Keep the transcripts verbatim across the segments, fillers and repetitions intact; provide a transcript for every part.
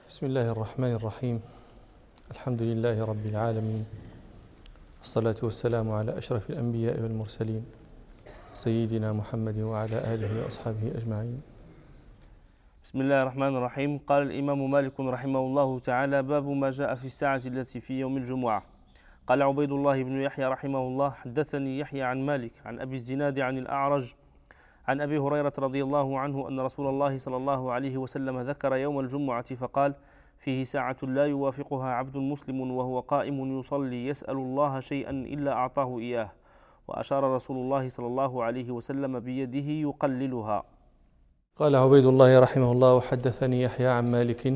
بسم الله الرحمن الرحيم. الحمد لله رب العالمين، والصلاة والسلام على أشرف الأنبياء والمرسلين سيدنا محمد وعلى آله وأصحابه أجمعين. بسم الله الرحمن الرحيم. قال الإمام مالك رحمه الله تعالى: باب ما جاء في الساعة التي في يوم الجمعة. قال عبيد الله بن يحيى رحمه الله: حدثني يحيى عن مالك عن أبي الزناد عن الأعرج عن أبي هريرة رضي الله عنه أن رسول الله صلى الله عليه وسلم ذكر يوم الجمعة فقال: فيه ساعة لا يوافقها عبد مسلم وهو قائم يصلي يسأل الله شيئا إلا أعطاه إياه، وأشار رسول الله صلى الله عليه وسلم بيده يقللها. قال عبيد الله رحمه الله: وحدثني يحيى عن مالك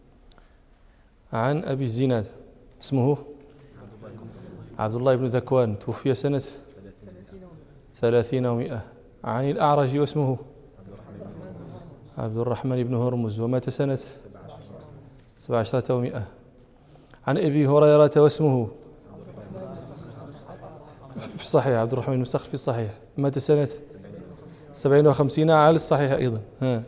عن أبي الزناد اسمه عبد الله بن ذكوان، توفي سنة ثلاثين ومئة. عن الأعرج واسمه عبد الرحمن بن هرمز، ومات سنة سبع عشرة ومئة. عن أبي هريرة واسمه في الصحيح عبد الرحمن بن مسخر في الصحيح، مات سنة سبعين وخمسين على الصحيح أيضا. ها.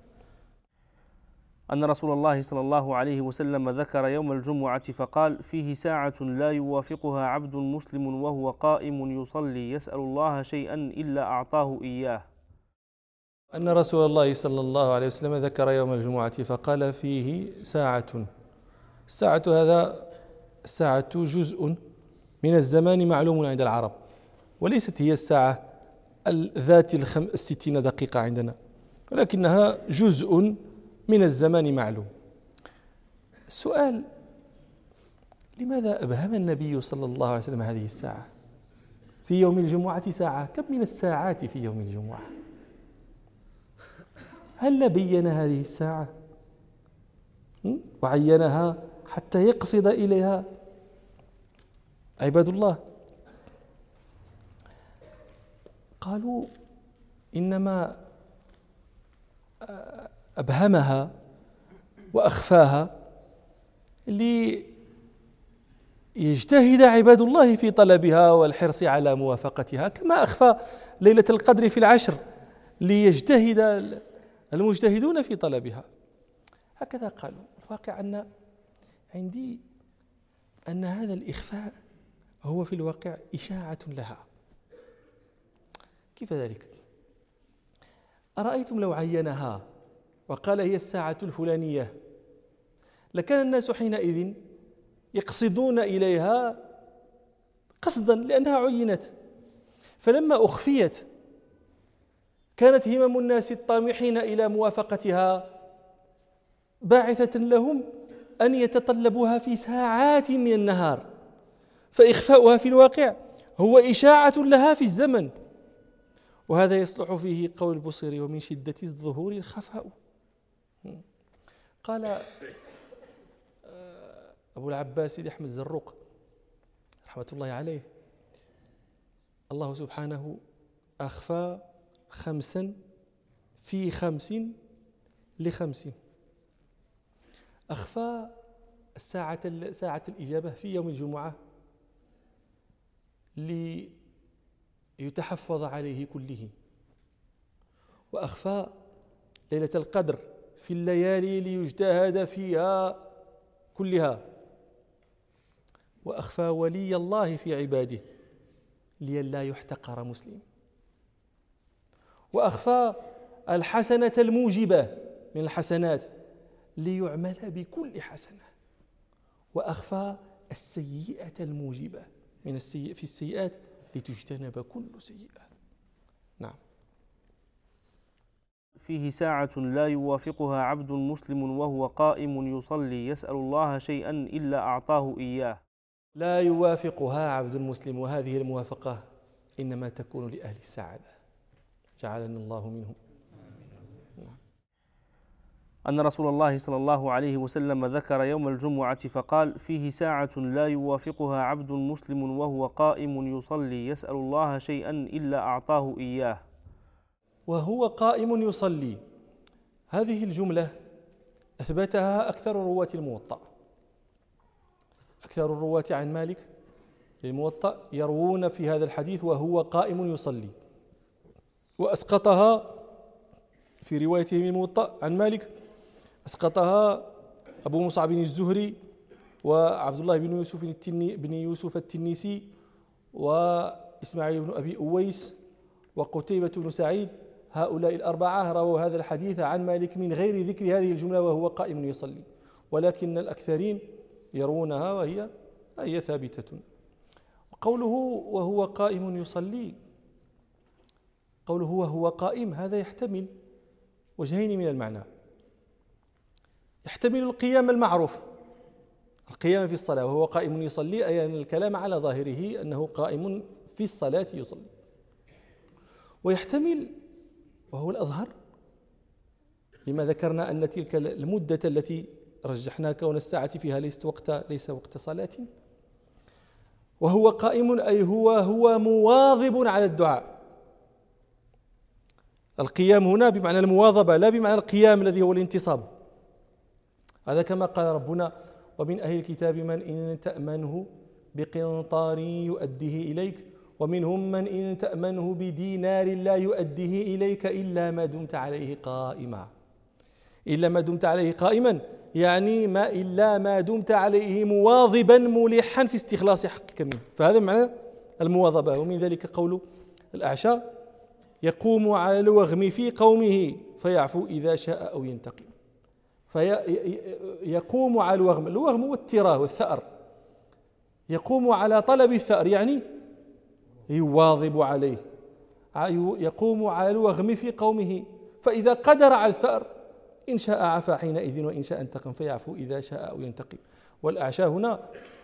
أن رسول الله صلى الله عليه وسلم ذكر يوم الجمعة فقال: فيه ساعة لا يوافقها عبد مسلم وهو قائم يصلي يسأل الله شيئا إلا أعطاه إياه. أن رسول الله صلى الله عليه وسلم ذكر يوم الجمعة فقال: فيه ساعة. الساعة هذا الساعة جزء من الزمان معلوم عند العرب، وليست هي الساعة ذات الستين دقيقة عندنا، ولكنها جزء من الزمان معلوم. السؤال: لماذا أبهم النبي صلى الله عليه وسلم هذه الساعة في يوم الجمعة؟ ساعة، كم من الساعات في يوم الجمعة؟ هل بين هذه الساعة وعينها حتى يقصد إليها؟ عباد الله قالوا إنما أبهمها وأخفاها ليجتهد عباد الله في طلبها والحرص على موافقتها، كما أخفى ليلة القدر في العشر ليجتهد المجتهدون في طلبها. هكذا قالوا. الواقع أن عندي أن هذا الإخفاء هو في الواقع إشاعة لها. كيف ذلك؟ أرأيتم لو عينها وقال هي الساعة الفلانية، لكان الناس حينئذ يقصدون إليها قصدا لأنها عينت، فلما أخفيت كانت همم الناس الطامحين إلى موافقتها باعثة لهم أن يتطلبوها في ساعات من النهار، فإخفاؤها في الواقع هو إشاعة لها في الزمن. وهذا يصلح فيه قول البصيري: ومن شدة الظهور الخفاء. قال أبو العباس سيدي أحمد الزروق رحمة الله عليه: الله سبحانه أخفى خمسا في خمس لخمس. أخفى الساعة ساعة الإجابة في يوم الجمعة ليتحفظ عليه كله، وأخفى ليلة القدر في الليالي ليجتهد فيها كلها، وأخفى ولي الله في عباده لئلا يحتقر مسلم، وأخفى الحسنة الموجبة من الحسنات ليعمل بكل حسنة، وأخفى السيئة الموجبة من السيئة في السيئات لتجتنب كل سيئة. نعم. فيه ساعة لا يوافقها عبد مسلم وهو قائم يصلي يسأل الله شيئا إلا أعطاه إياه. لا يوافقها عبد مسلم، وهذه الموافقة إنما تكون لأهل السعادة، جعلنا الله منهم. أن رسول الله صلى الله عليه وسلم ذكر يوم الجمعة فقال: فيه ساعة لا يوافقها عبد مسلم وهو قائم يصلي يسأل الله شيئا إلا أعطاه إياه. وهو قائم يصلي، هذه الجملة أثبتها أكثر رواة الموطأ. أكثر الرواة عن مالك للموطأ يروون في هذا الحديث وهو قائم يصلي، وأسقطها في روايته من الموطأ عن مالك، أسقطها أبو مصعب الزهري وعبد الله بن يوسف التني بن يوسف التنيسي وإسماعيل بن أبي أويس وقتيبة بن سعيد، هؤلاء الأربعة رووا هذا الحديث عن مالك من غير ذكر هذه الجملة وهو قائم يصلي، ولكن الأكثرين يرونها وهي هي ثابتة. قوله وهو قائم يصلي، قوله وهو قائم هذا يحتمل وجهين من المعنى. يحتمل القيام المعروف، القيام في الصلاة وهو قائم يصلي، أي أن الكلام على ظاهره أنه قائم في الصلاة يصلي. ويحتمل وهو الأظهر لما ذكرنا أن تلك المدة التي رجحنا كون الساعة فيها ليست وقت ليس وقت صلاة، وهو قائم أي هو هو مواظب على الدعاء. القيام هنا بمعنى المواظبة لا بمعنى القيام الذي هو الانتصاب. هذا كما قال ربنا: ومن أهل الكتاب من إن تأمنه بقنطار يؤديه إليك ومنهم من إن تأمنه بدينار لا يؤديه إليك إلا ما دمت عليه قائما. إلا ما دمت عليه قائما يعني ما إلا ما دمت عليه مواظبا ملحا في استخلاص حقك منه، فهذا معنى المواظبة. ومن ذلك قول الأعشى: يقوم على الوغم في قومه فيعفو إذا شاء أو ينتقم. فيقوم على الوغم، الوغم هو التراه والثأر، يقوم على طلب الثأر يعني يواظب عليه، يقوم على الوغم في قومه، فإذا قدر على الثأر إن شاء عفا حينئذ وإن شاء انتقم فيعفو إذا شاء أو ينتقم. والأعشى هنا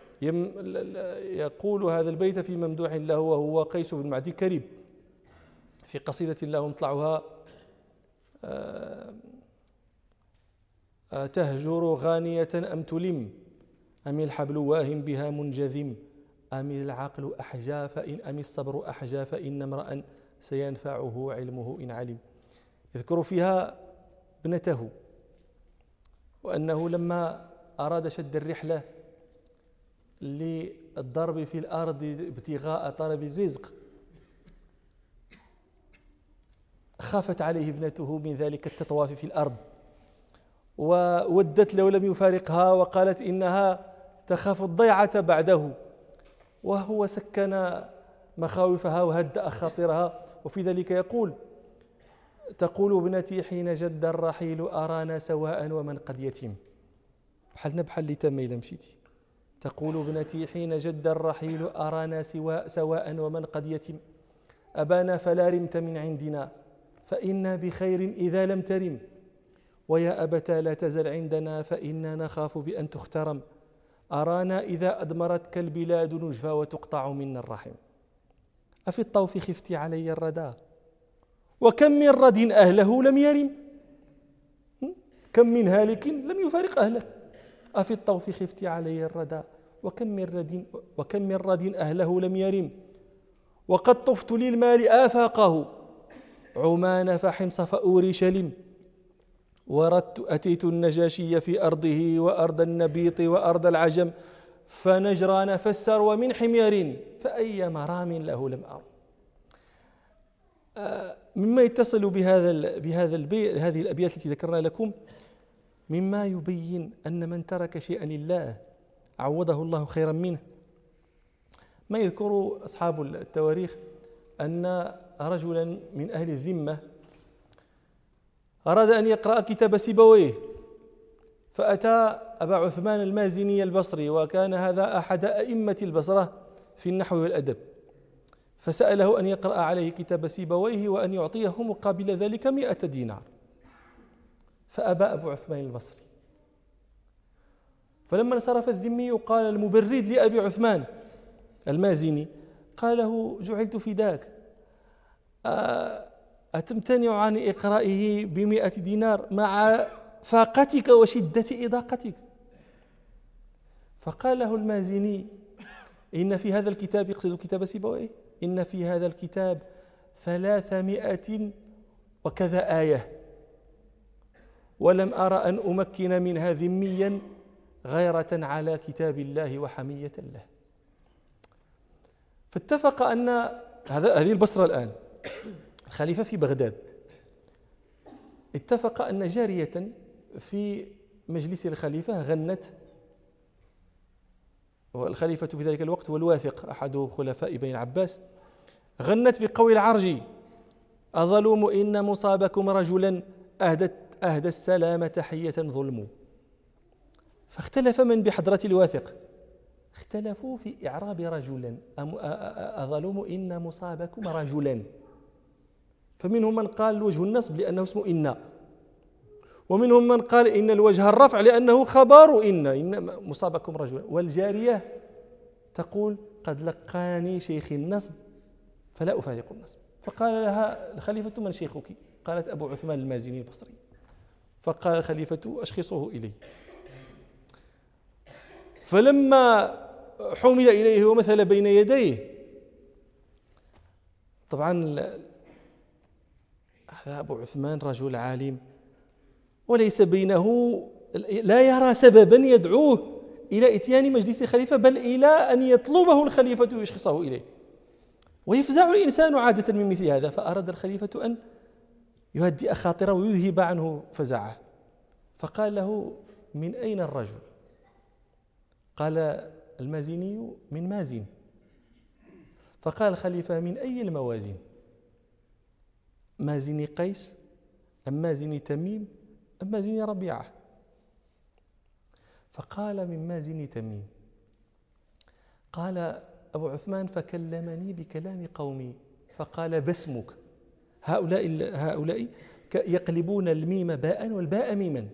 يقول هذا البيت في ممدوح له وهو قيس بن معدي كريب في قصيدة له مطلعها: تهجر غانية أم تلم أم الحبل واهم بها منجذم أم العقل أحجى فإن أم الصبر أحجى فإن امرأ سينفعه علمه إن علم. يذكر فيها ابنته وأنه لما أراد شد الرحلة للضرب في الأرض ابتغاء طلب الرزق خافت عليه ابنته من ذلك التطواف في الأرض، وودت لو لم يفارقها وقالت إنها تخاف الضيعة بعده، وهو سكن مخاوفها وهدأ خاطرها. وفي ذلك يقول: تقول ابنتي حين جد الرحيل أرانا سواء ومن قد يتم. بحال نبحال اللي تميل مشيتي. تقول ابنتي حين جد الرحيل أرانا سواء ومن قد يتم أبانا فلا رمت من عندنا فإنا بخير إذا لم ترم ويا أبتا لا تزل عندنا فإنا نخاف بأن تخترم أرانا إذا أدمرتك البلاد نجفى وتقطع منا الرحم أفي الطوف خفت علي الردى وكم من رد أهله لم يرم. كم من هالك لم يفارق أهله. أفي الطوف خفت علي الردى وكم من رد وكم من رد أهله لم يرم وقد طفت للمال آفاقه عمان فحمص فأورشلم وردت أتيت النجاشي في أرضه وأرض النبيط وأرض العجم فنجران فسر ومن حمير فأي مرام له لم أر. مما يتصل بهذا بهذا البيت هذه الأبيات التي ذكرنا لكم مما يبين أن من ترك شيئا لله عوضه الله خيرا منه. ما يذكر أصحاب التواريخ أن رجلا من أهل الذمة أراد أن يقرأ كتاب سيبويه فأتى أبا عثمان المازني البصري وكان هذا أحد أئمة البصرة في النحو والأدب، فسأله أن يقرأ عليه كتاب سيبويه وأن يعطيه مقابل ذلك مئة دينار، فأبى أبو عثمان البصري. فلما انصرف الذمي قال المبرد لأبي عثمان المازني قال له: جعلت فداك، أتمتنع عن إقرائه بمئة دينار مع فاقتك وشدة إضاقتك؟ فقال له المازني: إن في هذا الكتاب، يقصد كتاب سيبويه، إن في هذا الكتاب ثلاثمائة وكذا آية ولم أرى أن أمكن منها ذميا غيرة على كتاب الله وحمية له. فاتفق أن هذا هذه البصرة الآن الخليفة في بغداد اتفق أن جارية في مجلس الخليفة غنت، والخليفة في ذلك الوقت هو الواثق أحد خلفاء بني العباس، غنت بقول العرج: أظلوم إن مصابكم رجلا أهدت أهدى السلام تحية ظلم. فاختلف من بحضرة الواثق، اختلفوا في إعراب رجلا، أظلوم إن مصابكم رجلا، فمنهم من قال وجه النصب لأنه اسمه إن، ومنهم من قال إن الوجه الرفع لأنه خبر إن إن مصابكم رجلا. والجارية تقول: قد لقاني شيخ النصب فلا أفارق النصب. فقال لها الخليفة: من شيخك؟ قالت: أبو عثمان المازني البصري. فقال الخليفة: أشخصه إلي. فلما حمل إليه ومثل بين يديه، طبعا هذا أبو عثمان رجل عالم وليس بينه، لا يرى سببا يدعوه إلى إتيان مجلس الخليفة، بل إلى أن يطلبه الخليفة ويشخصه إليه، ويفزع الإنسان عادة من مثل هذا. فأراد الخليفة أن يهدئ خاطره ويذهب عنه فزعه، فقال له: من أين الرجل؟ قال المازني: من مازن. فقال الخليفة: من أي الموازين؟ مازن قيس أم مازن تميم أم مازن ربيعة؟ فقال: من مازن تميم. قال أبو عثمان: فكلمني بكلام قومي، فقال: باسمك. هؤلاء هؤلاء يقلبون الميم باء والباء ميما،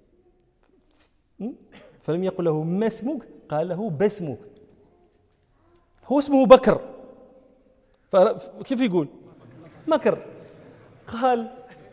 فلم يقل له ما اسمك، قال له باسمك. هو اسمه بكر، فكيف يقول مكر؟ قال: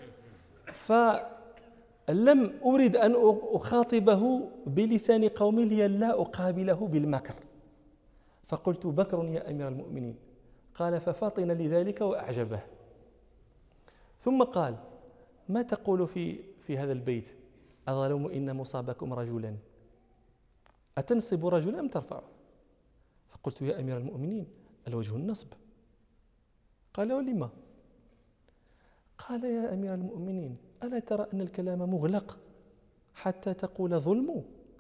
فلم أريد أن أخاطبه بلسان قومي لئلا أقابله بالمكر، فقلت: بكر يا أمير المؤمنين. قال: ففطن لذلك وأعجبه. ثم قال: ما تقول في في هذا البيت: أظلم إن مصابكم رجلا؟ أتنصب رجلا أم ترفعه؟ فقلت: يا أمير المؤمنين، الوجه النصب. قال: ولما؟ قال: يا أمير المؤمنين، ألا ترى أن الكلام مغلق حتى تقول ظلم؟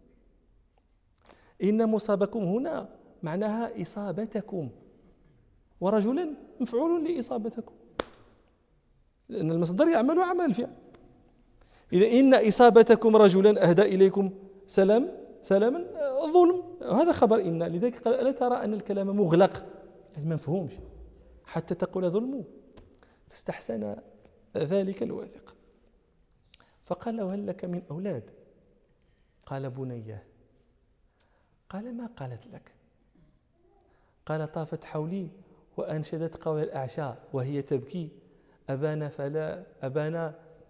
إن مصابكم هنا معناها إصابتكم، ورجلا مفعول لإصابتكم، لأن المصدر يعمل عمل الفعل. إذا إن إصابتكم رجلا أهدى إليكم سلام سلاما ظلم، هذا خبر إن. لذلك قال: ألا ترى أن الكلام مغلق، يعني ما مفهومش حتى تقول ظلم؟ فاستحسن ذلك الواثق، فقال له: هل لك من أولاد؟ قال: بنيه. قال: ما قالت لك؟ قال: طافت حولي وأنشدت قول الأعشى وهي تبكي: أبانا فلا أبانا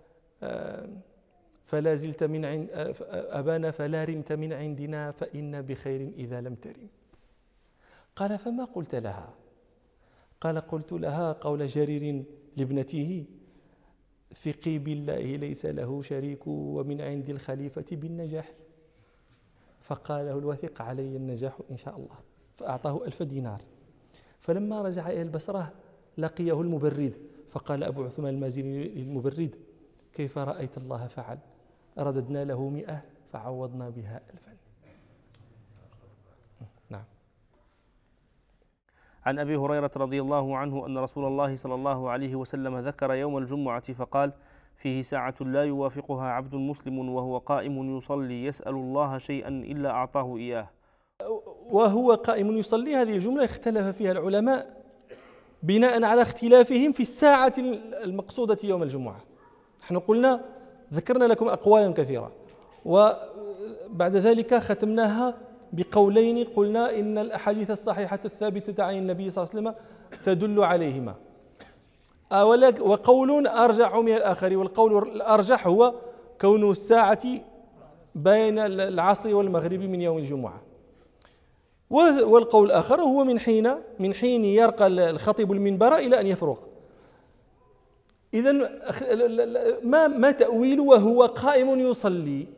فلا زلت من عند أبانا فلا رمت من عندنا فإن بخير إذا لم ترم. قال: فما قلت لها؟ قال: قلت لها قول جرير لابنته: ثقي بالله ليس له شريك ومن عند الخليفة بالنجاح. فقال له الواثق: علي النجاح إن شاء الله. فأعطاه ألف دينار. فلما رجع إلى البصرة لقيه المبرد، فقال أبو عثمان المازني للمبرد: كيف رأيت الله فعل؟ رددنا له مئة فعوضنا بها ألفا. نعم. عن أبي هريرة رضي الله عنه أن رسول الله صلى الله عليه وسلم ذكر يوم الجمعة فقال: فيه ساعة لا يوافقها عبد مسلم وهو قائم يصلي يسأل الله شيئا إلا أعطاه إياه. وهو قائم يصلي، هذه الجملة اختلف فيها العلماء بناء على اختلافهم في الساعة المقصودة يوم الجمعة. نحن قلنا ذكرنا لكم أقوالا كثيرة، وبعد ذلك ختمناها بقولين قلنا إن الأحاديث الصحيحة الثابتة عن النبي صلى الله عليه وسلم تدل عليهما، وقول أرجح من الآخر، والقول الأرجح هو كون الساعة بين العصر والمغرب من يوم الجمعة، والقول الآخر هو من حين من حين يرقى الخطيب المنبر إلى أن يفرغ. إذن ما ما تأويل وهو قائم يصلي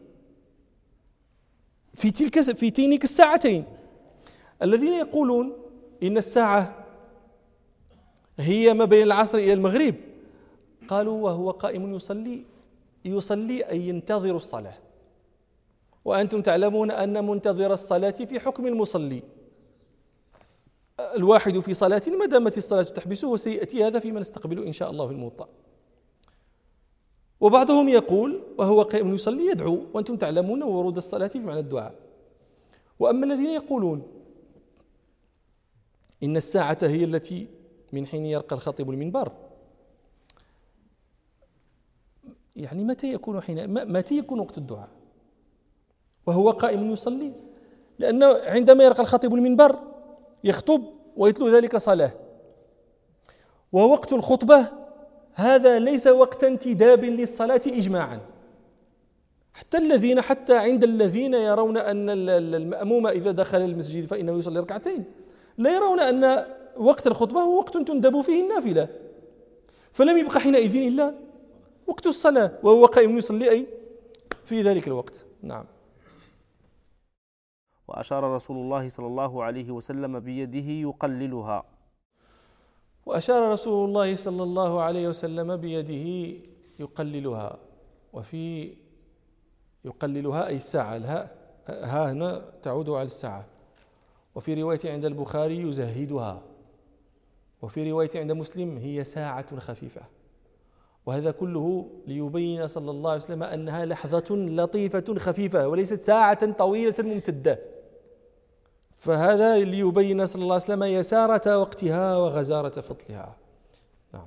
في تلك في تلك الساعتين؟ الذين يقولون إن الساعة هي ما بين العصر إلى المغرب قالوا وهو قائم يصلي، يصلي أي ينتظر الصلاة، وأنتم تعلمون أن منتظر الصلاة في حكم المصلي، الواحد في صلاة ما دامت الصلاة تحبسه، وسيأتي هذا فيما نستقبله إن شاء الله في الموطأ. وبعضهم يقول وهو قائم يصلي يدعو، وأنتم تعلمون ورود الصلاة بمعنى الدعاء. وأما الذين يقولون إن الساعة هي التي من حين يرقى الخطيب المنبر، يعني متى يكون حين متى يكون وقت الدعاء وهو قائم يصلي؟ لأنه عندما يرقى الخطيب المنبر يخطب ويتلو ذلك صلاة، ووقت الخطبة هذا ليس وقت انتداب للصلاة إجماعا، حتى الذين حتى عند الذين يرون أن المأموم إذا دخل المسجد فإنه يصلي ركعتين لا يرون أن وقت الخطبة هو وقت تندب فيه النافلة، فلم يبقى حينئذ إلا وقت الصلاة وهو قائم يصلي أي في ذلك الوقت. نعم. وأشار رسول الله صلى الله عليه وسلم بيده يقللها وأشار رسول الله صلى الله عليه وسلم بيده يقللها، وفي يقللها أي الساعة، الهاء ها هنا تعود على الساعة، وفي رواية عند البخاري يزهدها، وفي رواية عند مسلم هي ساعة خفيفة، وهذا كله ليبين صلى الله عليه وسلم أنها لحظة لطيفة خفيفة وليست ساعة طويلة ممتدة، فهذا ليبين صلى الله عليه وسلم يسارة وقتها وغزارة فضلها. نعم.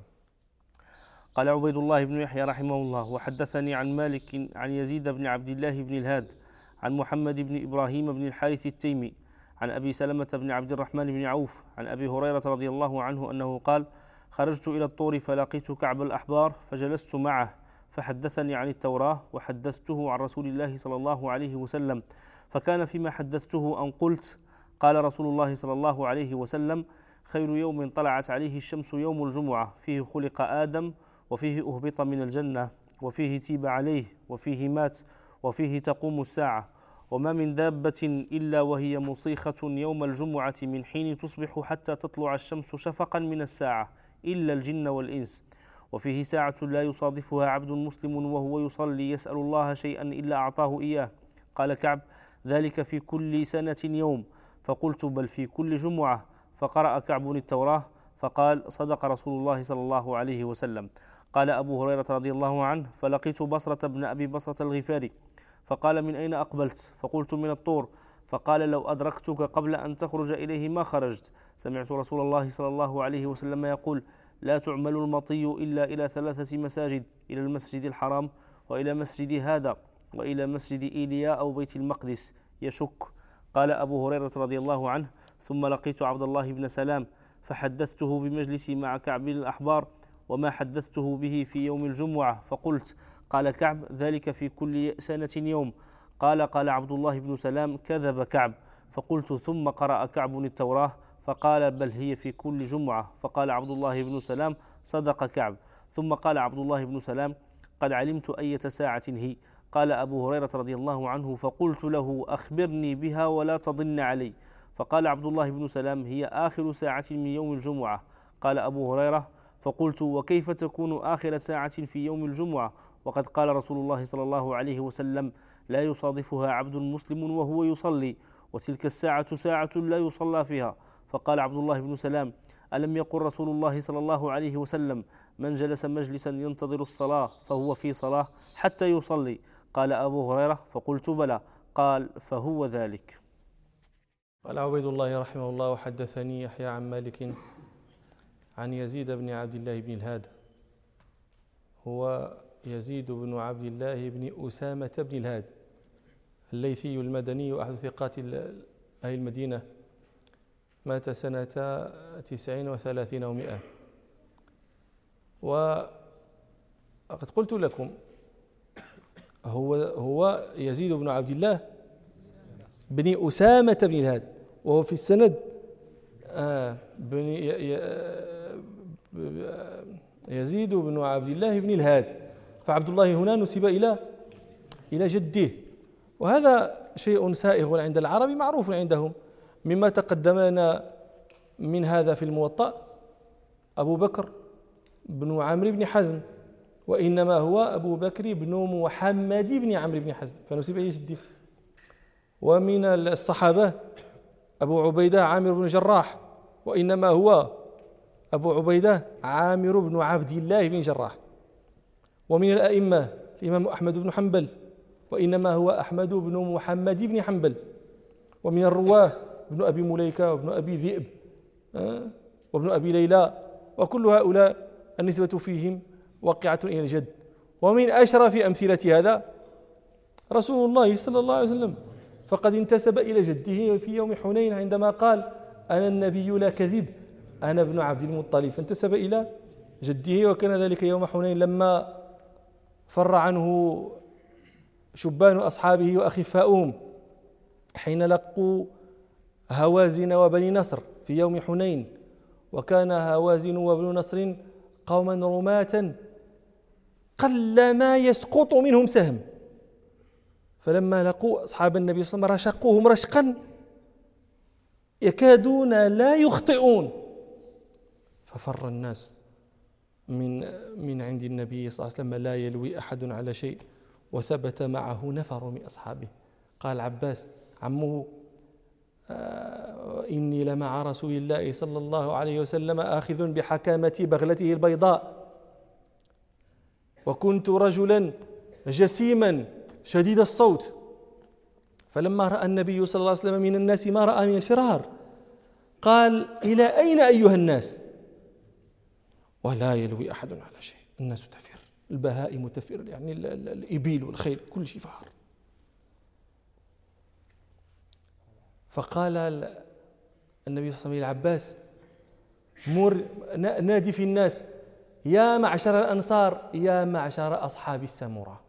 قال عبيد الله بن يحيى رحمه الله: وحدثني عن مالك عن يزيد بن عبد الله بن الهاد عن محمد بن إبراهيم بن الحارث التيمي عن أبي سلمة بن عبد الرحمن بن عوف عن أبي هريرة رضي الله عنه أنه قال: خرجت إلى الطور فلقيت كعب الأحبار فجلست معه فحدثني عن التوراة وحدثته عن رسول الله صلى الله عليه وسلم، فكان فيما حدثته أن قلت: قال رسول الله صلى الله عليه وسلم: خير يوم طلعت عليه الشمس يوم الجمعة، فيه خلق آدم، وفيه أهبط من الجنة، وفيه تيب عليه، وفيه مات، وفيه تقوم الساعة، وما من دابة إلا وهي مصيخة يوم الجمعة من حين تصبح حتى تطلع الشمس شفقا من الساعة إلا الجن والإنس، وفيه ساعة لا يصادفها عبد مسلم وهو يصلي يسأل الله شيئا إلا أعطاه إياه. قال كعب: ذلك في كل سنة يوم. فقلت: بل في كل جمعة. فقرأ كعب التوراة فقال: صدق رسول الله صلى الله عليه وسلم. قال أبو هريرة رضي الله عنه: فلقيت بصرة بن أبي بصرة الغفاري فقال: من أين أقبلت؟ فقلت: من الطور. فقال: لو أدركتك قبل أن تخرج إليه ما خرجت. سمعت رسول الله صلى الله عليه وسلم يقول: لا تعمل المطي إلا إلى ثلاثة مساجد، إلى المسجد الحرام، وإلى مسجد هذا، وإلى مسجد إيليا أو بيت المقدس. يشك. قال أبو هريرة رضي الله عنه: ثم لقيت عبد الله بن سلام فحدثته بمجلسي مع كعب الأحبار وما حدثته به في يوم الجمعة، فقلت: قال كعب: ذلك في كل سنة يوم. قال قال عبد الله بن سلام: كذب كعب. فقلت: ثم قرأ كعب التوراة فقال: بل هي في كل جمعة. فقال عبد الله بن سلام: صدق كعب. ثم قال عبد الله بن سلام: قد علمت أية ساعة هي. قال أبو هريرة رضي الله عنه: فقلت له: أخبرني بها ولا تضن علي. فقال عبد الله بن سلام: هي آخر ساعة من يوم الجمعة. قال أبو هريرة: فقلت: وكيف تكون آخر ساعة في يوم الجمعة وقد قال رسول الله صلى الله عليه وسلم: لا يصادفها عبد مسلم وهو يصلي، وتلك الساعة ساعة لا يصلى فيها. فقال عبد الله بن سلام: ألم يقل رسول الله صلى الله عليه وسلم: من جلس مجلسا ينتظر الصلاة فهو في صلاة حتى يصلي؟ قال أبو هريرة: فقلت: بلى. قال: فهو ذلك. قال عبيد الله رحمه الله: وحدثني يحيى عن مالك عن يزيد بن عبد الله بن الهاد، هو يزيد بن عبد الله بن أسامة بن الهاد الليثي المدني وأحد ثقات أهل المدينة، مات سنة تسعين وثلاثين ومئة. وقد قلت لكم هو هو يزيد بن عبد الله بن أسامة بن الهاد، وهو في السند آه بن يزيد بن عبد الله بن الهاد، فعبد الله هنا نسب إلى إلى جده، وهذا شيء سائغ عند العرب معروف عندهم. مما تقدم لنا من هذا في الموطأ أبو بكر بن عمرو بن حزم، وإنما هو أبو بكر بن محمد بن عمرو بن حزم، فنسب إلى جده. ومن الصحابة أبو عبيدة عامر بن جراح، وإنما هو أبو عبيدة عامر بن عبد الله بن جراح. ومن الأئمة الإمام أحمد بن حنبل، وإنما هو أحمد بن محمد بن حنبل. ومن الرواه ابن أبي مليكة وابن أبي ذئب وابن أبي ليلى، وكل هؤلاء النسبة فيهم واقعة إلى الجد. ومن أشرف أمثلة هذا رسول الله صلى الله عليه وسلم، فقد انتسب إلى جده في يوم حنين عندما قال أنا النبي لا كذب أنا ابن عبد المطلب، فانتسب إلى جده. وكان ذلك يوم حنين لما فر عنه شبان أصحابه وأخفاؤهم حين لقوا هوازن وبني نصر في يوم حنين، وكان هوازن وبني نصر قوما رماة قلما يسقط منهم سهم، فلما لقوا أصحاب النبي صلى الله عليه وسلم رشقوهم رشقا يكادون لا يخطئون، ففر الناس من من عند النبي صلى الله عليه وسلم لا يلوي أحد على شيء، وثبت معه نفر من أصحابه. قال عباس عمه آه إني لمع رسول الله صلى الله عليه وسلم آخذ بحكامة بغلته البيضاء، وكنت رجلا جسيما شديد الصوت، فلما رأى النبي صلى الله عليه وسلم من الناس ما رأى من الفرار قال إلى أين أيها الناس؟ ولا يلوي أحد على شيء، الناس تفر، البهائم تفر، يعني الإبل والخيل كل شيء فار. فقال النبي صلى الله عليه وسلم للعباس مر نادي في الناس يا معشر الأنصار يا معشر أصحاب السمرة،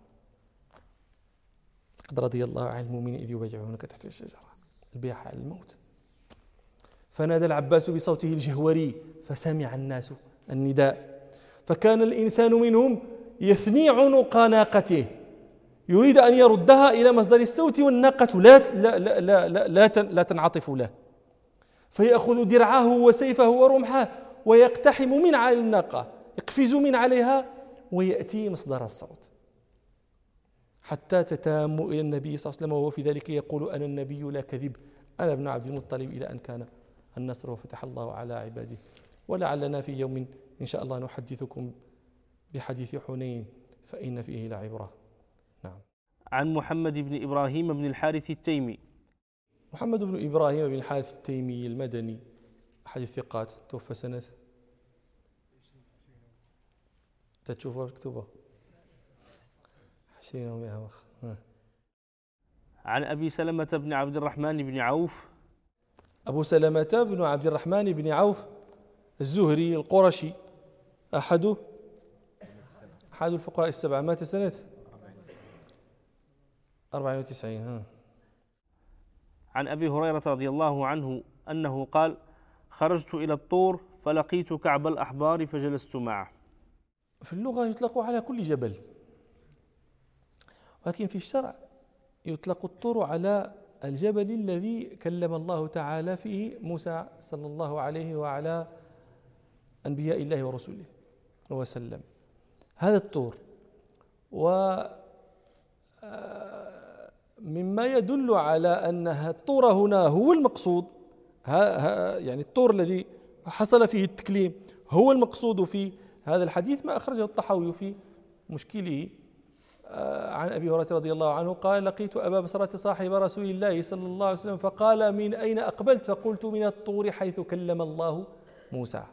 لقد رضي الله عن المؤمنين إذ يبايعونك تحت الشجرة البيعة على الموت. فنادى العباس بصوته الجهوري فسمع الناس النداء، فكان الإنسان منهم يثني عنق ناقته يريد أن يردها إلى مصدر الصوت، والناقة لا لا لا لا لا, لا, لا تنعطف له، فيأخذ درعه وسيفه ورمحه ويقتحم من على الناقة، يقفز من عليها ويأتي مصدر الصوت، حتى تتام إلى النبي صلى الله عليه وسلم وهو في ذلك يقول أنا النبي لا كذب أنا ابن عبد المطلب، إلى أن كان النصر وفتح الله على عباده. ولعلنا في يوم إن شاء الله نحدثكم بحديث حنين فإن فيه لعبرة. نعم. عن محمد بن إبراهيم بن الحارث التيمي. محمد بن إبراهيم بن الحارث التيمي المدني أحد الثقات، توفى سنة تتشوفها مكتوبة عشرين ومئة. عن أبي سلمة بن عبد الرحمن بن عوف. أبو سلمة بن عبد الرحمن بن عوف الزهري القرشي، أحد أحد الفقهاء السبعة، مات سنة أربعة وتسعين. ها. عن أبي هريرة رضي الله عنه أنه قال خرجت إلى الطور فلقيت كعب الأحبار فجلست معه. في اللغة يطلق على كل جبل، ولكن في الشرع يطلق الطور على الجبل الذي كلم الله تعالى فيه موسى صلى الله عليه وعلى أنبياء الله ورسله وسلم، هذا الطور. و مما يدل على أن الطور هنا هو المقصود، يعني الطور الذي حصل فيه التكليم هو المقصود في هذا الحديث، ما أخرجه الطحاوي في مشكله عن أبي هريرة رضي الله عنه قال لقيت أبا بصرة صاحب رسول الله صلى الله عليه وسلم فقال من أين أقبلت؟ فقلت من الطور حيث كلم الله موسى.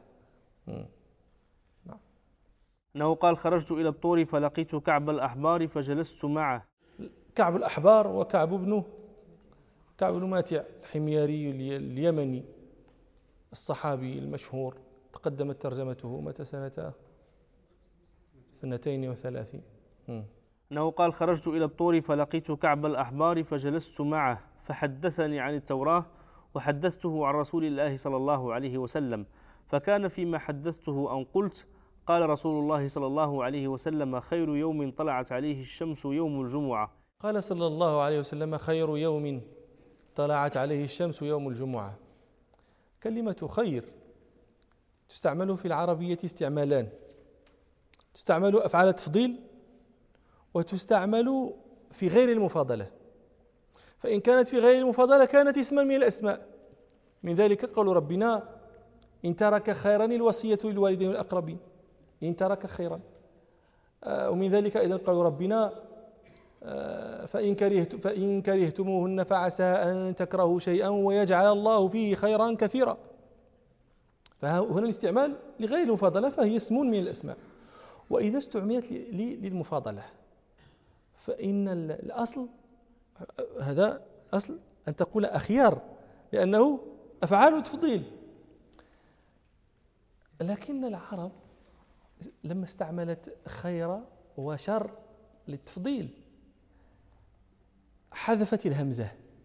أنه قال خرجت إلى الطور فلقيت كعب الأحبار فجلست معه. كعب الأحبار وكعب بن كعب بن ماتع الحمياري اليمني الصحابي المشهور، تقدمت ترجمته متى سنة اثنتين وثلاثين. أنه قال خرجت إلى الطور فلقيت كعب الأحبار فجلست معه فحدثني عن التوراة وحدثته عن رسول الله صلى الله عليه وسلم، فكان فيما حدثته أن قلت قال رسول الله صلى الله عليه وسلم خير يوم طلعت عليه الشمس يوم الجمعة. قال صلى الله عليه وسلم خير يوم طلعت عليه الشمس يوم الجمعة. كلمة خير تستعمل في العربية استعمالان، تستعمل أفعال التفضيل وتستعمل في غير المفاضلة. فإن كانت في غير المفاضلة كانت اسما من الأسماء. من ذلك قول ربنا إن ترك خيرا الوصية للوالدين والأقربين، إن ترك خيرا. ومن ذلك أيضا قول ربنا فإن كرهت فإن كرهتموهن فعسى أن تكرهوا شيئا ويجعل الله فيه خيرا كثيرا. فهنا الاستعمال لغير المفاضلة فهي اسم من الأسماء. وإذا استعملت للمفاضلة فإن الأصل هذا أصل أن تقول أخيار لأنه أفعال تفضيل. لكن العرب لما استعملت خير وشر للتفضيل حذفت الهمزة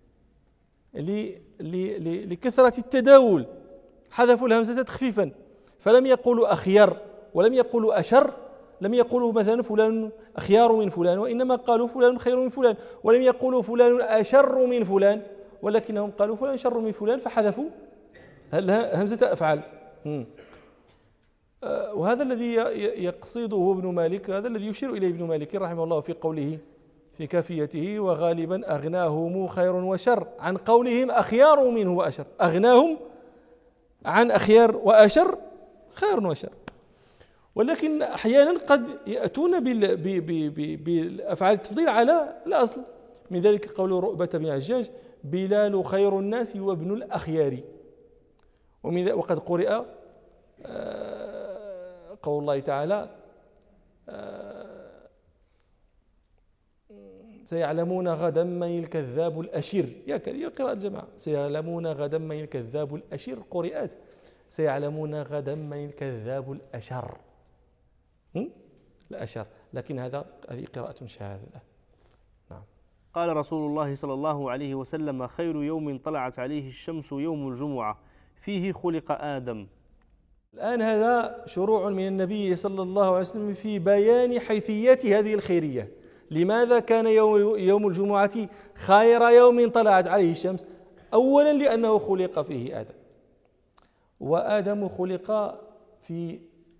لكثرة التداول، حذفوا الهمزة تخفيفا، فلم يقولوا أخيار ولم يقولوا أشر، لم يقولوا مثلا فلان أخيار من فلان، وإنما قالوا فلان خير من فلان، ولم يقولوا فلان أشر من فلان، ولكنهم قالوا فلان شر من فلان فحذفوا همزة أفعال. وهذا الذي يقصده ابن مالك، هذا الذي يشير إليه ابن مالك رحمه الله في قوله في كافيته وغالبا أغناهم خير وشر عن قولهم أخيار منه وأشر، أغناهم عن أخيار وأشر خير وشر. ولكن أحيانا قد يأتون بالأفعال التفضيل على الأصل. من ذلك قول رؤبة بن عجاج بلال خير الناس وابن الأخيار. وقد قرئ قول الله تعالى سيعلمون غدا من الكذاب الأشر، يا كثير قراءة الجماعة سيعلمون غدا من الكذاب الأشر، قرئت سيعلمون غدا من الكذاب الأشر الأشر، لكن هذا هذه قراءة شاذة. نعم. قال رسول الله صلى الله عليه وسلم خير يوم طلعت عليه الشمس يوم الجمعة فيه خلق آدم. الآن هذا شروع من النبي صلى الله عليه وسلم في بيان حيثيات هذه الخيرية. لماذا كان يوم يوم الجمعة خير يوم طلعت عليه الشمس؟ أولا لأنه خلق فيه آدم، وآدم خلق في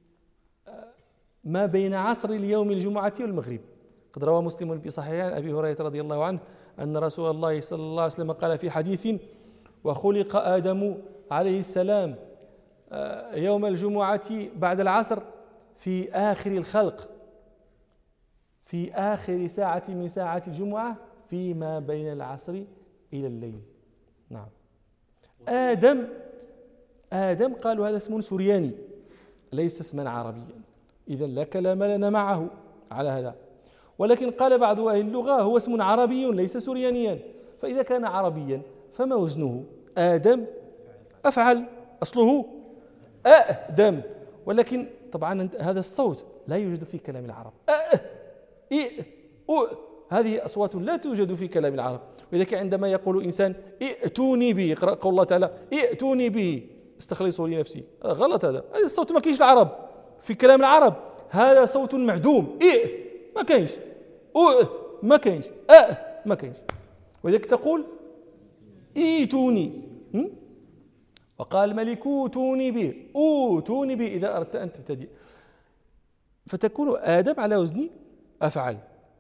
ما بين عصر اليوم الجمعة والمغرب. قد روى مسلم في صحيح عن أبي هريرة رضي الله عنه أن رسول الله صلى الله عليه وسلم قال في حديث وخلق آدم عليه السلام يوم الجمعة بعد العصر في آخر الخلق، في آخر ساعة من ساعة الجمعة فيما بين العصر إلى الليل. نعم. آدم آدم قالوا هذا اسم سرياني ليس اسما عربيا، إذن لا كلام لنا معه على هذا. ولكن قال بعض أهل اللغة هو اسم عربي ليس سريانيا، فإذا كان عربيا فما وزنه؟ آدم أفعل، أصله آدم، ولكن طبعا هذا الصوت لا يوجد في كلام العرب. أ إ أو هذه أصوات لا توجد في كلام العرب. ولذلك عندما يقول إنسان ائتوني به، يقرأ قول الله تعالى ائتوني به استخلصه لنفسي، غلط. هذا هذا الصوت ما كاينش العرب في كلام العرب، هذا صوت معدوم. إيه ما كاينش، أو ما كاينش، أ ما كاينش. ولذلك تقول ائتوني، وقال الملك اوتوني به، اوتوني به إذا أردت أن تبتدئ، فتكون آدم على وزن أفعل.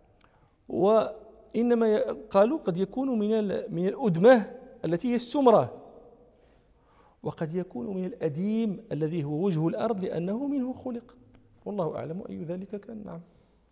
وإنما قالوا قد يكون من من الأدمة التي هي السمرة، وقد يكون من الأديم الذي هو وجه الأرض لأنه منه خلق، والله أعلم أي ذلك كان. نعم.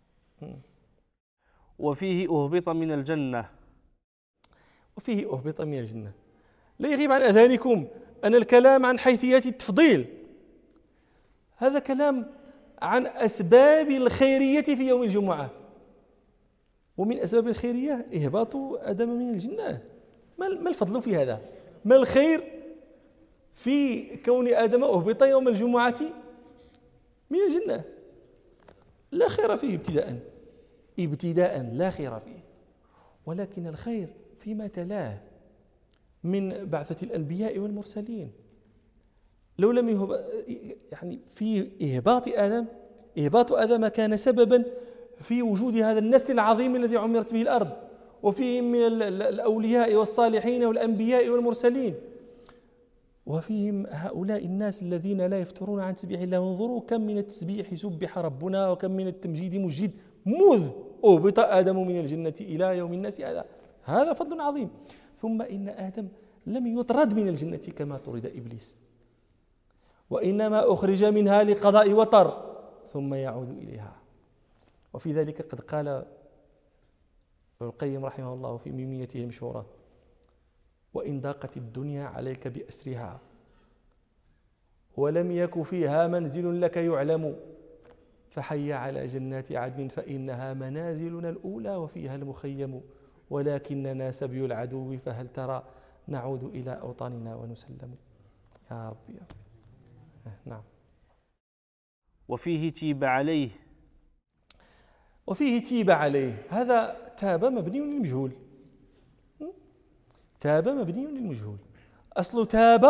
وفيه أهبط من الجنة. وفيه أهبط من الجنة. لا يغيب عن أذهانكم أن الكلام عن حيثيات التفضيل هذا كلام عن أسباب الخيرية في يوم الجمعة، ومن أسباب الخيرية إهباط آدم من الجنة. ما الفضل في هذا؟ ما الخير في كون آدم أهبط يوم الجمعة من الجنة؟ لا خير فيه ابتداء ابتداء لا خير فيه، ولكن الخير فيما تلاه من بعثة الأنبياء والمرسلين. لو لم يهب يعني في إهباط آدم، إهباط آدم كان سببا في وجود هذا النسل العظيم الذي عمرت به الأرض، وفيهم من الأولياء والصالحين والأنبياء والمرسلين، وفيهم هؤلاء الناس الذين لا يفترون عن تسبيح الله. وانظروا كم من التسبيح سبح ربنا وكم من التمجيد مجد، مذ أهبط آدم من الجنة إلى يوم الناس هذا. هذا فضل عظيم. ثم إن آدم لم يطرد من الجنة كما طرد إبليس، وإنما أخرج منها لقضاء وطر ثم يعود إليها. وفي ذلك قد قال ابن القيم رحمه الله في ميميته المشهورة: وإن ضاقت الدنيا عليك بأسرها ولم يك فيها منزل لك يعلم، فحي على جنات عدن فإنها منازلنا الأولى وفيها المخيم، ولكننا سبي العدو فهل ترى نعود إلى أوطاننا ونسلم. يا رب يا رب. نعم. وفيه تيب عليه. وفيه تيب عليه، هذا تاب مبني للمجهول. تاب مبني للمجهول. أصل تاب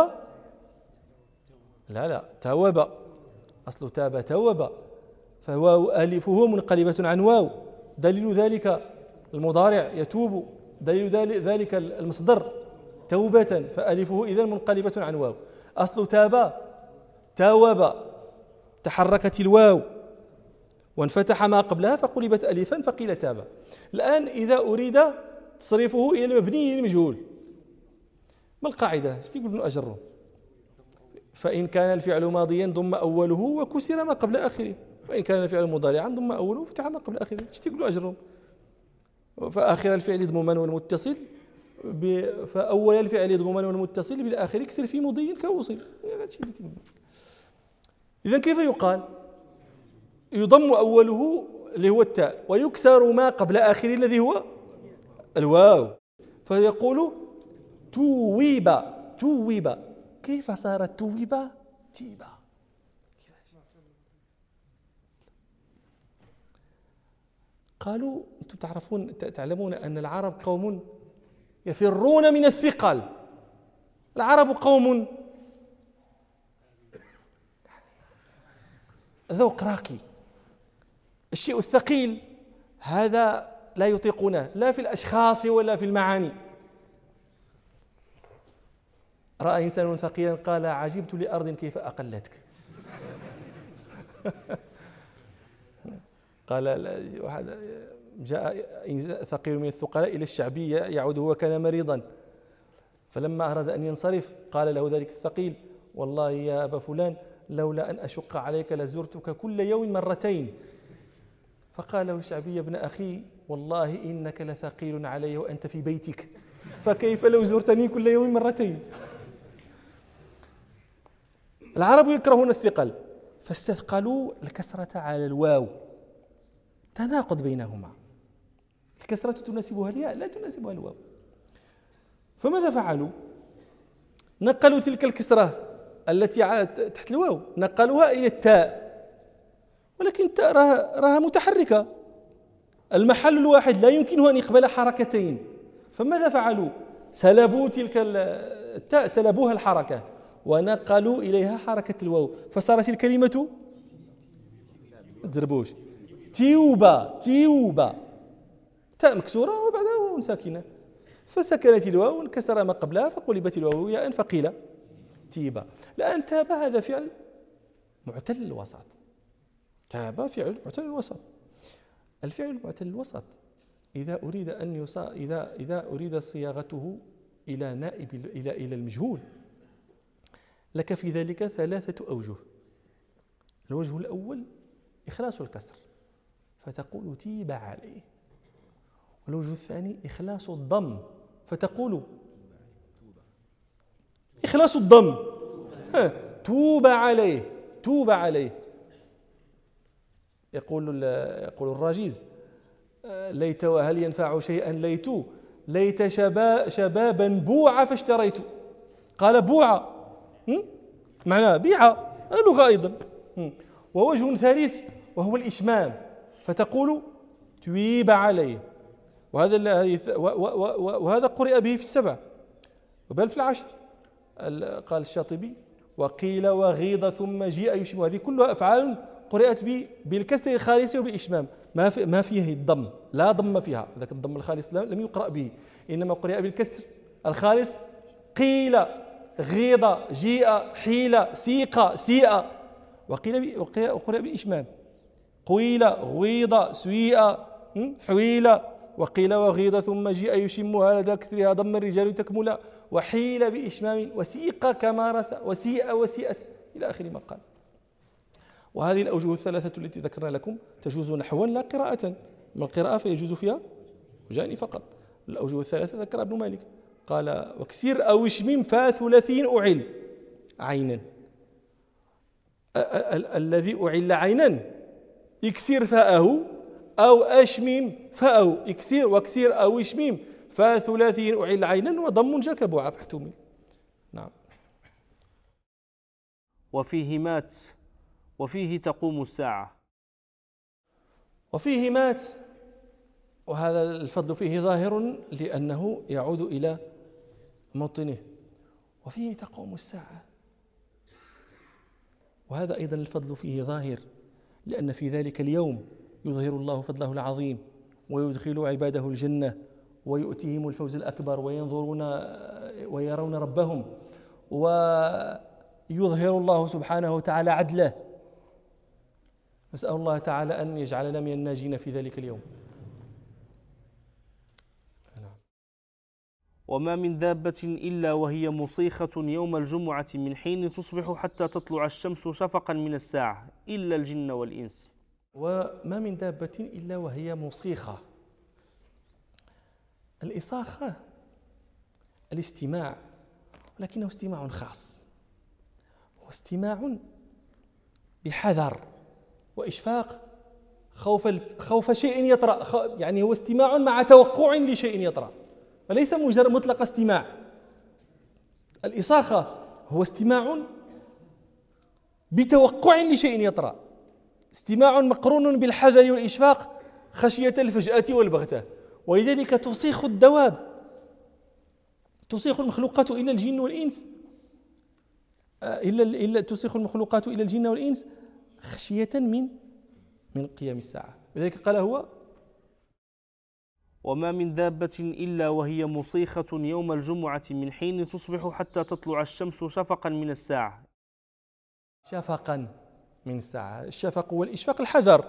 لا لا توب، أصل تاب توب، فهو ألفه منقلبة عن واو، دليل ذلك المضارع يتوب، دليل ذلك المصدر توبة، فألفه إذن منقلبة عن واو. أصل تاب توب، تحركت الواو وانفتح ما قبلها فقلبت ألفا فقيل تاب. الآن إذا أريد تصريفه إلى المبني للمجهول، ما القاعدة؟ ايش يقول ابن أجر؟ فإن كان الفعل ماضيا ضم أوله وكسر ما قبل آخره، وإن كان الفعل مضارعا ضم أوله وفتح ما قبل آخره. ايش يقول أجر؟ فآخر الفعل ضمما والمتصل فأول الفعل ضمما والمتصل بالآخر يكسر في مضي كوصل. إذن كيف يقال؟ يضم أوله اللي هو التاء ويكسر ما قبل آخره الذي هو الواو، فيقول تويب. تويب كيف صارت تويب تيبا؟ قالوا أنتم تعرفون تعلمون أن العرب قوم يفرون من الثقل. العرب قوم ذوق راقي، الشيء الثقيل هذا لا يطيقونه لا في الأشخاص ولا في المعاني. رأى إنسان ثقيلا قال عجبت لأرض كيف أقلتك. قال واحد جاء ثقيل من الثقلاء إلى الشعبية يعود هو كان مريضا، فلما أراد أن ينصرف قال له ذلك الثقيل والله يا أبا فلان لولا أن أشق عليك لزرتك كل يوم مرتين. فقال له الشعبي: ابن أخي والله إنك لثقيل علي وأنت في بيتك، فكيف لو زرتني كل يوم مرتين؟ العرب يكرهون الثقل فاستثقلوا الكسرة على الواو، تناقض بينهما، الكسرة تناسبها الياء لا تناسبها الواو. فماذا فعلوا؟ نقلوا تلك الكسرة التي تحت الواو نقلوها إلى التاء، ولكن التاء راها, راها متحركة، المحل الواحد لا يمكنه أن يقبل حركتين، فماذا فعلوا؟ سلبوا تلك التاء سلبوها الحركة ونقلوا إليها حركة الواو، فصارت الكلمة تزربوش تيوبا. تيوبا تاء مكسورة وبعدها واو ساكنة، فسكنت الواو وانكسر ما قبلها فقلبت الواو ياء فقيل تيبا. لأن تاب هذا فعل معتل الوسط، تاب فعل معتل الوسط. الفعل المعتل الوسط إذا أريد أن يصا إذا إذا أريد صياغته إلى نائب إلى إلى المجهول لك في ذلك ثلاثة أوجه. الوجه الأول إخلاص الكسر فتقول تيب عليه، والوجه الثاني إخلاص الضم فتقول إخلاص الضم توب عليه. توب عليه. يقول يقول الراجيز: ليت وهل ينفع شيئا ليت ليت شبا شبابا بوع فاشتريت. قال بوع معناه بيع، لغة أيضا. ووجه ثالث وهو الإشمام فتقول تويب عليه، وهذا وهذا قرئ به في السبع وبل في العشر. قال الشاطبي: وقيل وغيض ثم جيء يشمم. هذه كلها أفعال قرئت بالكسر الخالص وبالإشمام، ما في ما فيه الضم، لا ضم فيها، ذاك الضم الخالص لم يقرأ به، إنما قرئ بالكسر الخالص. قيل غيض جيء حيل سيق سيء، وقيل وقرئ بالإشمام. قيل غيض سيء حويل وقيل وغيض ثم جيء يشمها لدى كسرها ضم الرجال تكملا وحيل بإشمام وسيق كما رسى وسيء وسيئت إلى آخر ما قال. وهذه الأوجه الثلاثة التي ذكرنا لكم تجوز نحوا لا قراءة، من القراءة فيجوز فيها وجاني فقط. الأوجه الثلاثة ذكر ابن مالك قال واكسر أو اشمم فا ثلاثين أعل عينا، الذي أعل عينا يكسر فاءه أو أشمم فاءه، اكسر واكسر أو اشمم فا ثلاثين أعل عينا وضم جكبها فاحتمل. نعم. وفيه مات وفيه تقوم الساعة. وفيه مات، وهذا الفضل فيه ظاهر لأنه يعود إلى موطنه. وفيه تقوم الساعة، وهذا أيضا الفضل فيه ظاهر لأن في ذلك اليوم يظهر الله فضله العظيم ويدخل عباده الجنة ويؤتيهم الفوز الأكبر وينظرون ويرون ربهم ويظهر الله سبحانه وتعالى عدله. نسأل الله تعالى أن يجعلنا من الناجين في ذلك اليوم. وما من دابة إلا وهي مصيخة يوم الجمعة من حين تصبح حتى تطلع الشمس شفقا من الساعة إلا الجن والإنس. وما من دابة إلا وهي مصيخة. الإصاخة الاستماع، ولكنه استماع خاص، هو استماع بحذر وإشفاق خوف خوف شيء يطرأ، يعني هو استماع مع توقع لشيء يطرأ وليس مجرد مطلق استماع. الإصاخة هو استماع بتوقع لشيء يطرأ، استماع مقرون بالحذر والإشفاق خشية الفجأة والبغتة، ولذلك تصيخ الدواب، تصيخ المخلوقات إلى الجن والإنس إلا إلا تصيخ المخلوقات إلى الجن والإنس خشية من من قيام الساعة. لذلك قال هو وما من دابة إلا وهي مصيخة يوم الجمعة من حين تصبح حتى تطلع الشمس شفقا من الساعة. شفقا من الساعة، الشفق والإشفاق الحذر.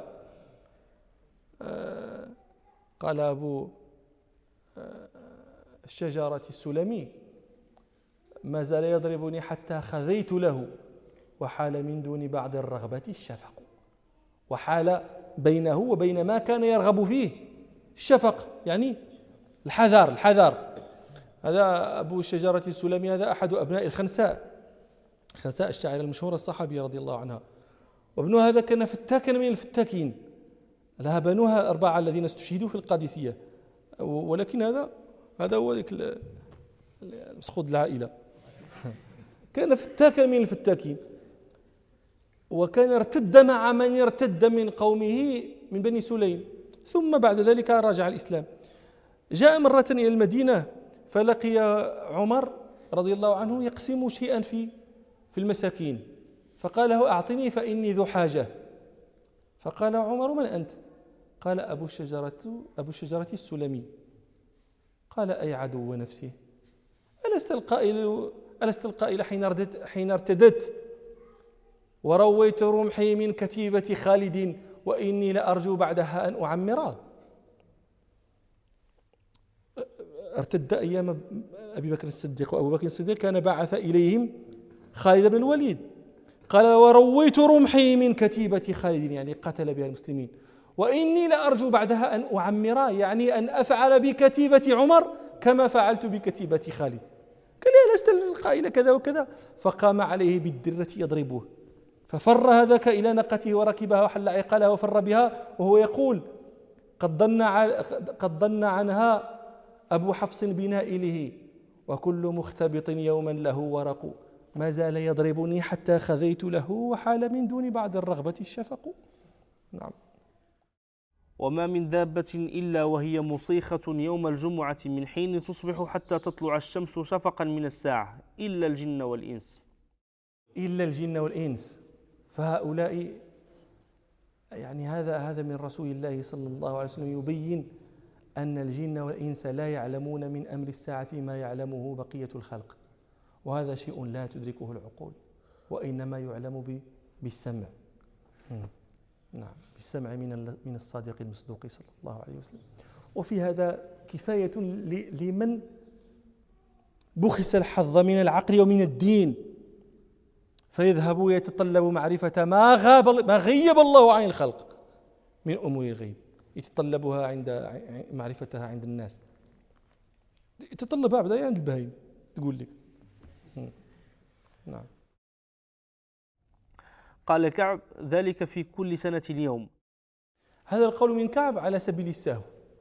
آه قال أبو آه الشجرة السلمي ما زال يضربني حتى خذيت له وحال من دون بعض الرغبة الشفق، وحال بينه وبين ما كان يرغب فيه الشفق، يعني الحذر الحذر. هذا أبو الشجرة السلمي، هذا أحد أبناء الخنساء، الخنساء الشاعرة المشهورة الصحابية رضي الله عنها، وابنها هذا كان فتاكا من الفتاكين، لها بنوها الأربعة الذين استشهدوا في القادسية، ولكن هذا هذا هو ذلك مسخوذ العائلة، كان فتاكا من الفتاكين، وكان ارتد مع من ارتد من قومه من بني سليم، ثم بعد ذلك راجع الإسلام. جاء مرة إلى المدينة فلقي عمر رضي الله عنه يقسم شيئا في في المساكين، فقال له أعطني فإني ذو حاجة. فقال عمر من أنت؟ قال أبو الشجرة أبو الشجرة السلمي. قال أي عدو نفسه، ألست القائل ألست القائل حين ردت حين ارتدت ورويت رمحي من كتيبة خالد وإني لأرجو بعدها أن أعمرا. ارتد أيام أبي بكر الصديق، وأبو بكر الصديق كان بعث إليهم خالد بن الوليد، قال ورويت رمحي من كتيبة خالد، يعني قتل بها المسلمين، وإني لأرجو بعدها أن أعمرا، يعني أن أفعل بكتيبة عمر كما فعلت بكتيبة خالد. قال لي لست القائل كذا وكذا، فقام عليه بالدرة يضربه، ففر هذاك إلى ناقته وركبها وحل عقالها وفر بها وهو يقول قد ظن قد ظن عنها أبو حفص بنائله وكل مختبط يوما له ورق، ما زال يضربني حتى خذيت له وحال من دون بعد الرغبة الشفق. نعم. وما من دابة إلا وهي مصيخة يوم الجمعة من حين تصبح حتى تطلع الشمس شفقا من الساعة إلا الجن والإنس. إلا الجن والإنس، فهؤلاء يعني هذا هذا من رسول الله صلى الله عليه وسلم يبين أن الجن والإنس لا يعلمون من أمر الساعة ما يعلمه بقية الخلق، وهذا شيء لا تدركه العقول، وإنما يعلم بالسمع. نعم، بالسمع من من الصادق المصدوق صلى الله عليه وسلم. وفي هذا كفاية لمن بخس الحظ من العقل ومن الدين، فيذهب يتطلب معرفة ما غاب ما غيب الله عن الخلق من أمور الغيب، يتطلبها عند معرفتها عند الناس، يتطلبها بعدا عند البهائم تقول لك. نعم. قال كعب: ذلك في كل سنة اليوم. هذا القول من كعب على سبيل السهو،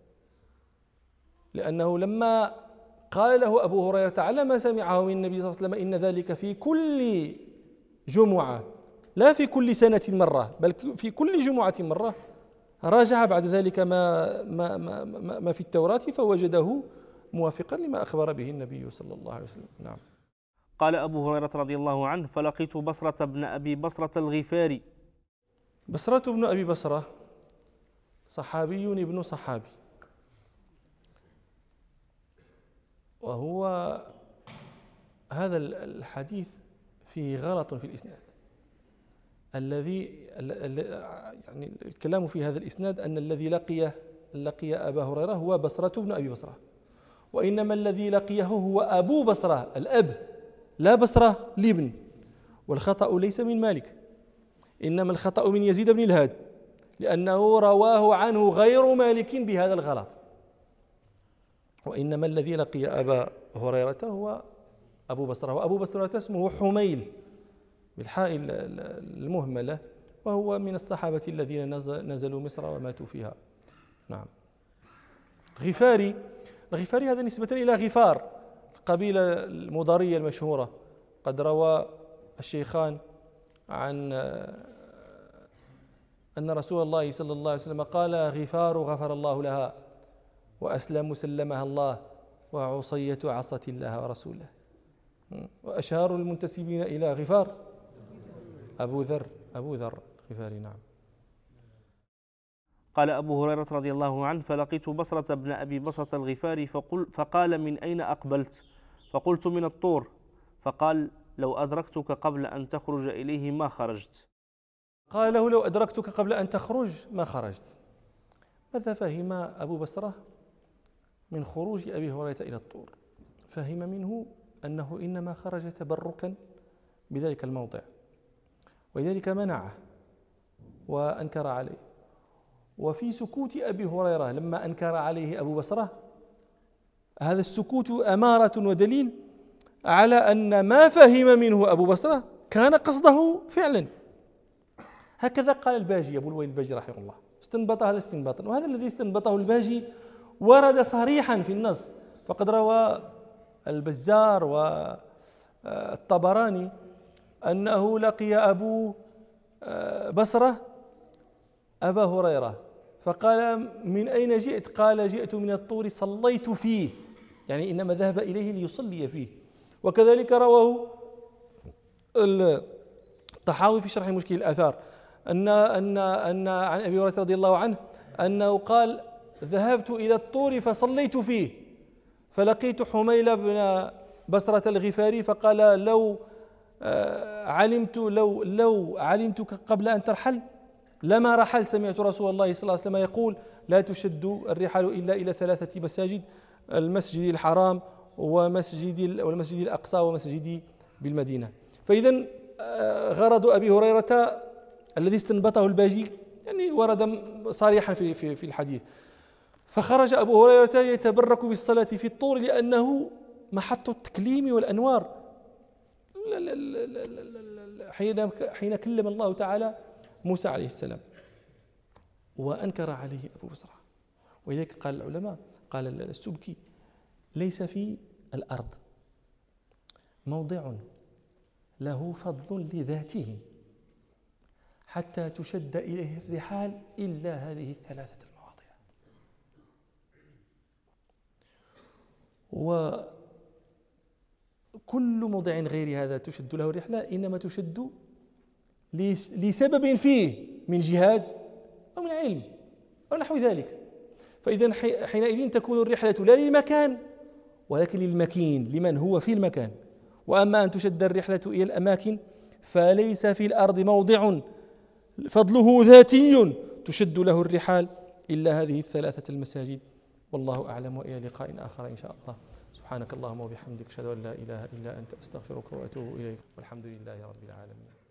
لأنه لما قال له أبو هريرة على ما سمعه من النبي صلى الله عليه وسلم إن ذلك في كل جمعة لا في كل سنة مرة بل في كل جمعة مرة، راجع بعد ذلك ما, ما, ما, ما في التوراة فوجده موافقا لما أخبر به النبي صلى الله عليه وسلم. نعم. قال أبو هريرة رضي الله عنه: فلقيت بصرة بن أبي بصرة الغفاري. بصرة بن أبي بصرة صحابي ابن صحابي، وهو هذا الحديث فيه غلط في الإسناد الذي يعني الكلام في هذا الإسناد أن الذي لقيه لقي أبا هريرة هو بصرة بن أبي بصرة، وإنما الذي لقيه هو أبو بصرة الأب لا بصرة الابن، والخطأ ليس من مالك إنما الخطأ من يزيد بن الهاد، لأنه رواه عنه غير مالك بهذا الغلط، وإنما الذي لقي أبا هريرة هو أبو بصرة، وأبو بصرة اسمه حميل بالحاء المهملة، وهو من الصحابة الذين نزلوا مصر وماتوا فيها. نعم. غفاري، الغفاري هذا نسبة إلى غفار القبيلة المضرية المشهورة، قد روى الشيخان عن أن رسول الله صلى الله عليه وسلم قال: غفار غفر الله لها، وأسلم سلمها الله، وعصية عصت الله ورسوله. وأشهر المنتسبين إلى غفار أبو ذر أبو ذر غفاري. نعم. قال أبو هريرة رضي الله عنه: فلقيت بصرة بن أبي بصرة الغفاري فقل فقال: من أين أقبلت؟ فقلت: من الطور. فقال: لو أدركتك قبل أن تخرج إليه ما خرجت. قال له: لو أدركتك قبل أن تخرج ما خرجت. ماذا فهم أبو بصرة من خروج أبي هريرة إلى الطور؟ فهم منه أنه إنما خرج تبركا بذلك الموضع، ولذلك منعه وأنكر عليه. وفي سكوت أبي هريرة لما أنكر عليه أبو بصرة، هذا السكوت أمارة ودليل على أن ما فهم منه أبو بصرة كان قصده فعلا. هكذا قال الباجي أبو الوليد الباجي رحمه الله، استنبط هذا استنباطا، وهذا الذي استنبطه الباجي ورد صريحا في النص، فقد روى البزار والطبراني أنه لقي أبو بصرة أبا هريرة فقال: من أين جئت؟ قال: جئت من الطور صليت فيه، يعني إنما ذهب إليه ليصلي فيه. وكذلك رواه الطحاوي في شرح مشكل الآثار أن أن أن عن أبي هريرة رضي الله عنه أنه قال: ذهبت إلى الطور فصليت فيه فلقيت حميل بن بصرة الغفاري فقال: لو علمت لو لو علمتك قبل أن ترحل لما رحلت. سمعت رسول الله صلى الله عليه وسلم يقول: لا تشد الرحال إلا إلى ثلاثة مساجد، المسجد الحرام ومسجد والمسجد الأقصى ومسجدي بالمدينة. فإذا غرض أبي هريرة الذي استنبطه الباجي يعني ورد صريحا في في في الحديث. فخرج أبو هريرة يتبرك بالصلاة في الطور لأنه محط التكليم والأنوار، حين حين كلم الله تعالى موسى عليه السلام وأنكر عليه أبو بصرة. ولذلك قال العلماء، قال السبكي: ليس في الأرض موضع له فضل لذاته حتى تشد إليه الرحال إلا هذه الثلاثة المواضع. وكل موضع غير هذا تشد له الرحلة إنما تشد لسبب فيه من جهاد أو من علم أو نحو ذلك. فإذا حينئذ تكون الرحلة لا للمكان ولكن للمكين، لمن هو في المكان. وأما أن تشد الرحلة إلى الأماكن فليس في الأرض موضع فضله ذاتي تشد له الرحال إلا هذه الثلاثة المساجد والله أعلم، وإلى لقاء آخر إن شاء الله. سبحانك اللهم وبحمدك، أشهد أن لا إله إلا أنت، أستغفرك وأتوب إليك، والحمد لله رب العالمين.